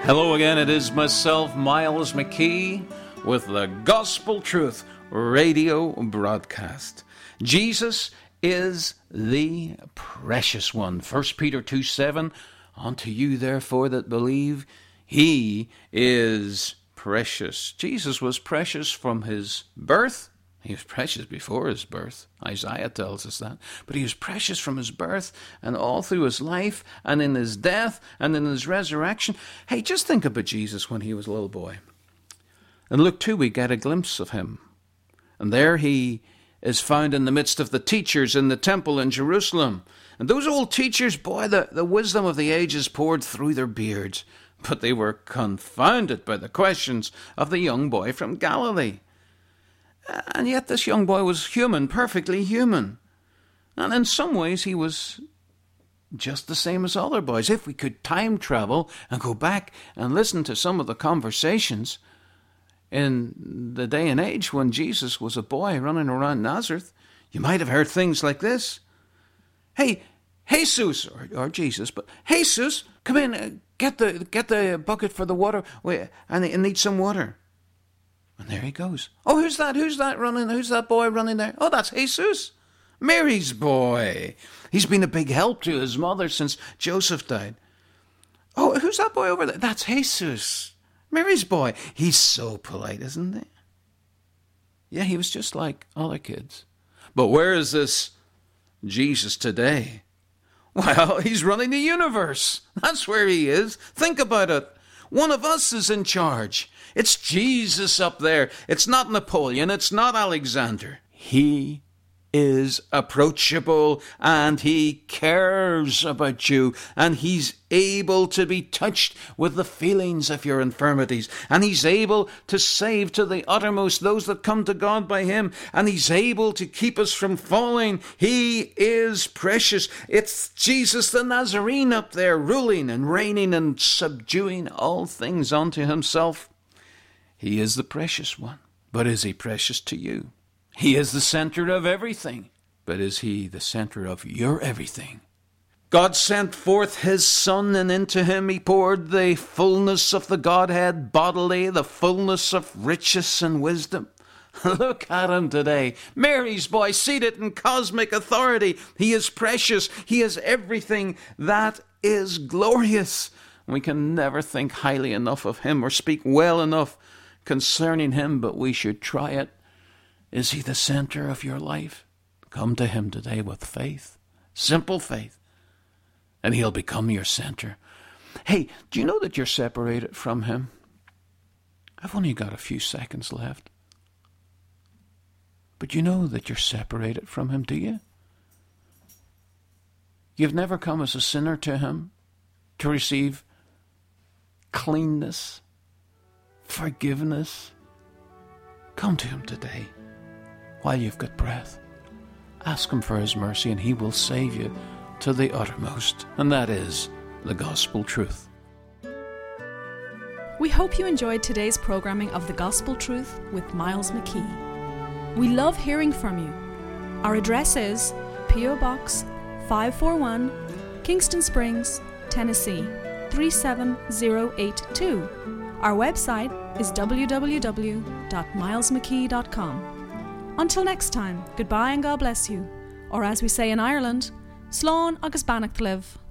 Hello again, it is myself, Miles McKee, with the Gospel Truth radio broadcast. Jesus is the precious one. 1 Peter 2:7, unto you therefore that believe, he is precious. Jesus was precious from his birth. He was precious before his birth. Isaiah tells us that. But he was precious from his birth and all through his life and in his death and in his resurrection. Hey, just think about Jesus when he was a little boy. In Luke 2, we get a glimpse of him. And there he is found in the midst of the teachers in the temple in Jerusalem. And those old teachers, boy, the wisdom of the ages poured through their beards. But they were confounded by the questions of the young boy from Galilee. And yet this young boy was human, perfectly human. And in some ways he was just the same as other boys. If we could time travel and go back and listen to some of the conversations in the day and age when Jesus was a boy running around Nazareth, you might have heard things like this. Hey, Jesus, or Jesus, but Jesus, come in, get the bucket for the water, and need some water. And there he goes. Oh, who's that running? Who's that boy running there? Oh, that's Jesus, Mary's boy. He's been a big help to his mother since Joseph died. Oh, who's that boy over there? That's Jesus, Mary's boy. He's so polite, isn't he? Yeah, he was just like other kids. But where is this Jesus today? Well, he's running the universe. That's where he is. Think about it. One of us is in charge. It's Jesus up there. It's not Napoleon. It's not Alexander. He is approachable and he cares about you, and he's able to be touched with the feelings of your infirmities, and he's able to save to the uttermost those that come to God by him, and he's able to keep us from falling. He is precious. It's Jesus the Nazarene up there, ruling and reigning and subduing all things unto himself. He is the precious one. But is he precious to you? He is the center of everything. But is he the center of your everything? God sent forth his Son, and into him he poured the fullness of the Godhead bodily, the fullness of riches and wisdom. Look at him today. Mary's boy, seated in cosmic authority. He is precious. He is everything that is glorious. We can never think highly enough of him or speak well enough concerning him, but we should try it. Is he the center of your life? Come to him today with faith, simple faith, and he'll become your center. Hey, do you know that you're separated from him? I've only got a few seconds left. But you know that you're separated from him, do you? You've never come as a sinner to him to receive cleanness, forgiveness. Come to him today while you've got breath. Ask him for his mercy, and he will save you to the uttermost. And that is the gospel truth. We hope you enjoyed today's programming of The Gospel Truth with Miles McKee. We love hearing from you. Our address is P.O. Box 541, Kingston Springs, Tennessee 37082. Our website is www.milesmckee.com. Until next time, goodbye and God bless you. Or as we say in Ireland, Slán agus Bannacht live.